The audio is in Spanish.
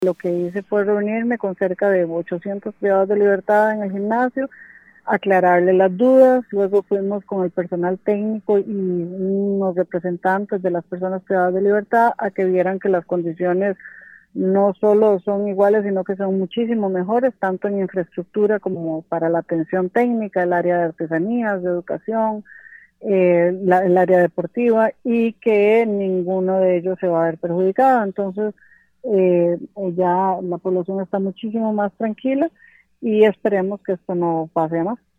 Lo que hice fue reunirme con cerca de 800 privados de libertad en el gimnasio, aclararle las dudas, luego fuimos con el personal técnico y unos representantes de las personas privadas de libertad a que vieran que las condiciones no solo son iguales, sino que son muchísimo mejores, tanto en infraestructura como para la atención técnica, el área de artesanías, de educación, el área deportiva, y que ninguno de ellos se va a ver perjudicado. Entonces, ya la población está muchísimo más tranquila y esperemos que esto no pase más.